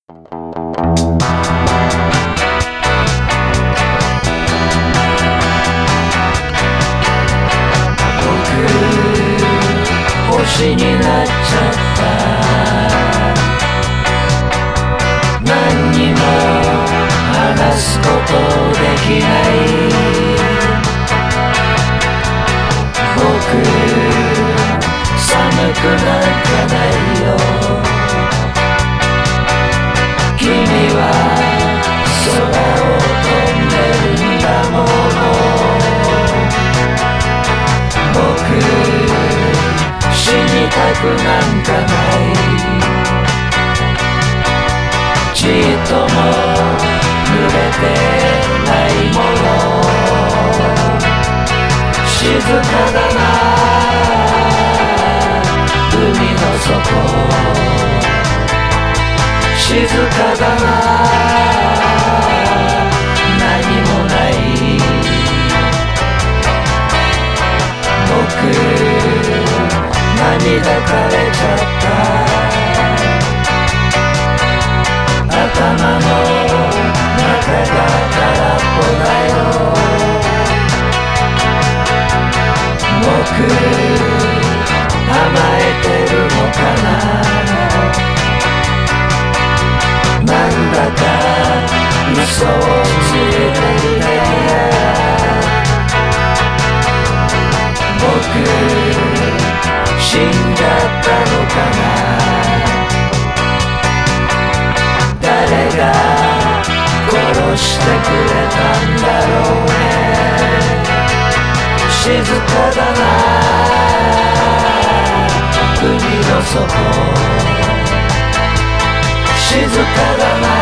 星になっちゃった何にも話すことできない僕寒くなんかないよ君は空を飛んでるんだもの僕死にたくなんかないちっとも濡れてないもの静かだな海の底静かだな何もない僕涙枯れちゃった頭の中が空っぽだよ僕甘えてるのかななんだか嘘をついてるね僕死んじゃったのかな誰が殺してくれたんだろうね静かだな海の底静かだな